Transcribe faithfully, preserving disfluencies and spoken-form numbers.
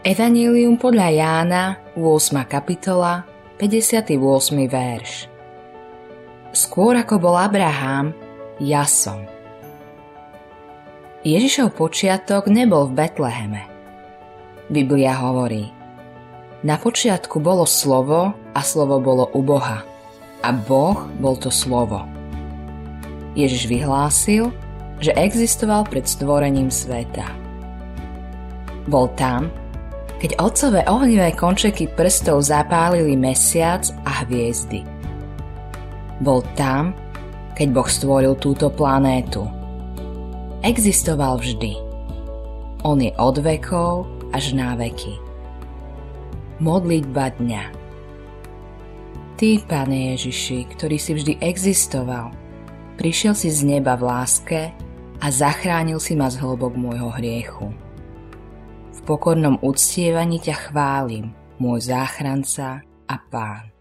Evanjelium podľa Jána, ôsma kapitola, päťdesiaty ôsmy verš. Skôr ako bol Abraham, ja som. Ježišov počiatok nebol v Betleheme. Biblia hovorí: na počiatku bolo slovo a slovo bolo u Boha a Boh bol to slovo. Ježiš vyhlásil, že existoval pred stvorením sveta. Bol tam, keď otcové ohnivé končeky prstov zapálili mesiac a hviezdy. Bol tam, keď Boh stvoril túto planétu. Existoval vždy. On je od vekov až na veky. Modlitba dňa. Ty, Pane Ježiši, ktorý si vždy existoval, prišiel si z neba v láske a zachránil si ma z hlbok môjho hriechu. V pokornom uctievaní ťa chválim, môj záchranca a Pán.